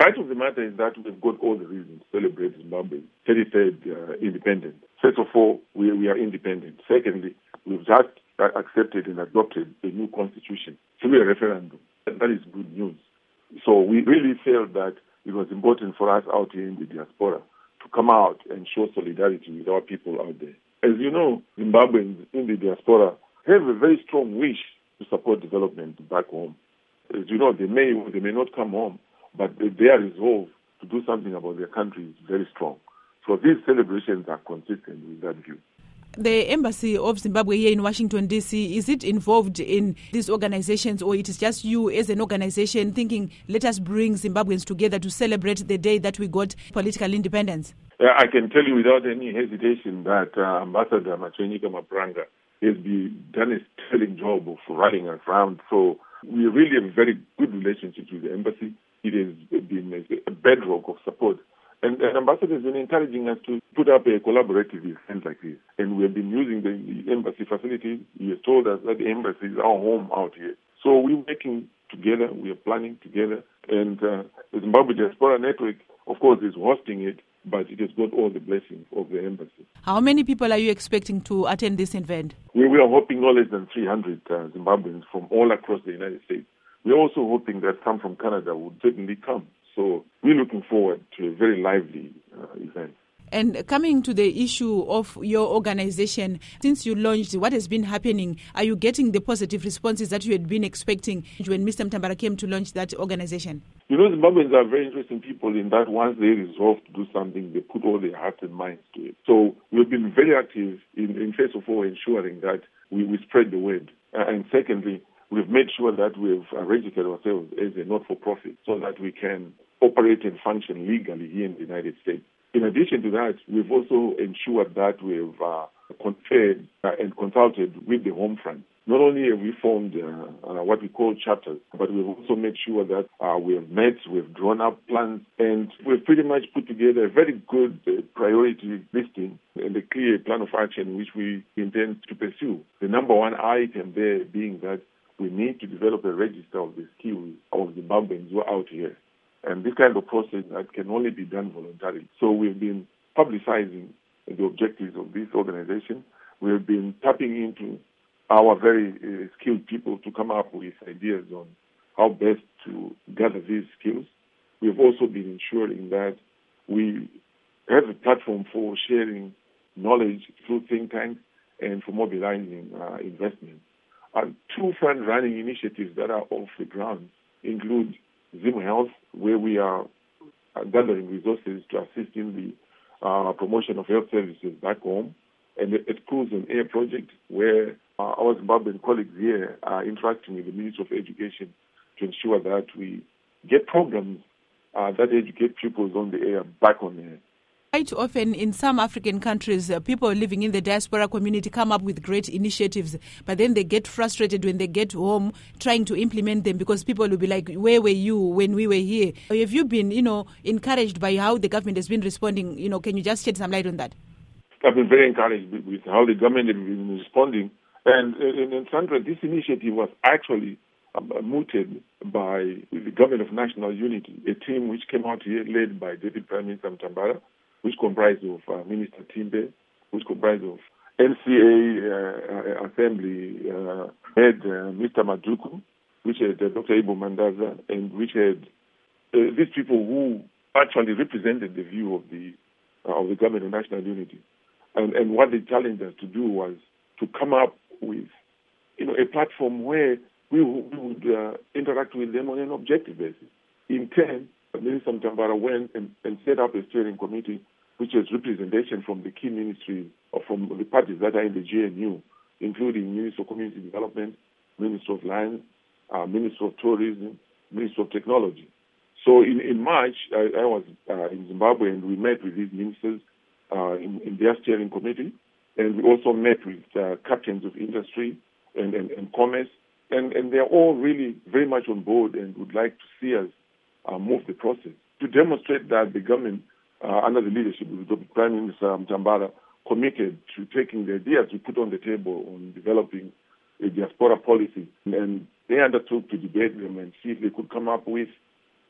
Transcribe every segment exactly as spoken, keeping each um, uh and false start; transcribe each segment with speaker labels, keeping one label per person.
Speaker 1: fact of the matter is that we've got all the reasons to celebrate Zimbabwe's thirty-third uh, independence. First of all, we, we are independent. Secondly, we've just accepted and adopted a new constitution through a referendum. That is good news. So we really felt that it was important for us out here in the diaspora to come out and show solidarity with our people out there. As you know, Zimbabweans in the diaspora have a very strong wish to support development back home. As you know, they may or they may not come home, but their resolve to do something about their country is very strong. So these celebrations are consistent with that view.
Speaker 2: The Embassy of Zimbabwe here in Washington, D C, is it involved in these organizations, or it is just you as an organization thinking, let us bring Zimbabweans together to celebrate the day that we got political independence?
Speaker 1: Uh, I can tell you without any hesitation that uh, Ambassador Machwenyika Mapranga has been, done a sterling job of rallying around. So we really have a very good relationship with the embassy. It has been a bedrock of support. And the ambassador has been encouraging us to put up a collaborative event like this. And we have been using the, the embassy facilities. He has told us that the embassy is our home out here. So we're working together. We are planning together. And uh, the Zimbabwe Diaspora Network, of course, is hosting it, but it has got all the blessings of the embassy.
Speaker 2: How many people are you expecting to attend this event?
Speaker 1: We, we are hoping no less than three hundred uh, Zimbabweans from all across the United States. We're also hoping that some from Canada would certainly come. So we're looking forward to a very lively uh, event.
Speaker 2: And coming to the issue of your organization, since you launched, what has been happening? Are you getting the positive responses that you had been expecting when Mister Mtambara came to launch that organization?
Speaker 1: You know, Zimbabweans are very interesting people in that once they resolve to do something, they put all their hearts and minds to it. So we've been very active in, in first of all, ensuring that we, we spread the word. Uh, and secondly, we've made sure that we've uh, registered ourselves as a not-for-profit so that we can operate and function legally here in the United States. In addition to that, we've also ensured that we've uh, conferred uh, and consulted with the home front. Not only have we formed uh, uh, what we call chapters, but we've also made sure that uh, we have met, we've drawn up plans, and we've pretty much put together a very good uh, priority listing and a clear plan of action which we intend to pursue. The number one item there being that we need to develop a register of the skills of Zimbabweans who are out here. And this kind of process that can only be done voluntarily. So we've been publicizing the objectives of this organization. We've been tapping into our very uh, skilled people to come up with ideas on how best to gather these skills. We've also been ensuring that we have a platform for sharing knowledge through think tanks and for mobilizing uh, investment. Uh, two fund-running initiatives that are off the ground include Zim Health, where we are uh, gathering resources to assist in the uh, promotion of health services back home, and at Cruise and Air project, where uh, our Zimbabwean colleagues here are interacting with the Ministry of Education to ensure that we get programs uh, that educate pupils on the air back on the air.
Speaker 2: Quite often in some African countries, uh, people living in the diaspora community come up with great initiatives, but then they get frustrated when they get home trying to implement them because people will be like, where were you when we were here? Have you been, you know, encouraged by how the government has been responding? You know, can you just shed some light on that? I've
Speaker 1: been very encouraged with how the government has been responding. And in, in Sandra, this initiative was actually um, mooted by the Government of National Unity, a team which came out here led by Deputy Prime Minister Mtambara, which comprised of uh, Minister Timbe, which comprised of N C A uh, Assembly uh, head uh, Mister Maduku, which had uh, Doctor Ibu Mandaza, and which had uh, these people who actually represented the view of the uh, of the Government of National Unity. And, and what they challenged us to do was to come up with, you know, a platform where we, w- we would uh, interact with them on an objective basis. In turn, Minister Mtambara went and, and set up a steering committee which has representation from the key ministries or from the parties that are in the G N U, including Minister of Community Development, Minister of Lands, uh, Minister of Tourism, Minister of Technology. So in, in March, I, I was uh, in Zimbabwe and we met with these ministers uh, in, in their steering committee, and we also met with uh, captains of industry and, and, and commerce, and, and they're all really very much on board and would like to see us uh, move the process to demonstrate that the government, uh, under the leadership of the Prime Minister Mtambara, committed to taking the ideas we put on the table on developing a diaspora policy. And they undertook to debate them and see if they could come up with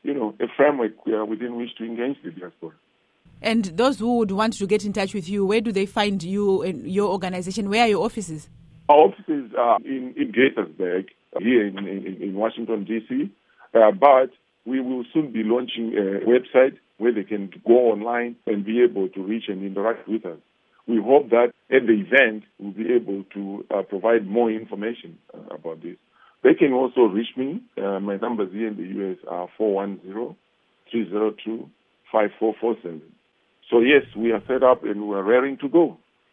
Speaker 1: you know, a framework uh, within which to engage the diaspora.
Speaker 2: And those who would want to get in touch with you, where do they find you and your organization? Where are your offices?
Speaker 1: Our offices are in, in Gaithersburg, here in, in, in Washington, D C, uh, but we will soon be launching a website where they can go online and be able to reach and interact with us. We hope that at the event, we'll be able to uh, provide more information uh, about this. They can also reach me. Uh, my numbers here in the U S are four one zero, three zero two, five four four seven. So yes, we are set up and we are raring to go.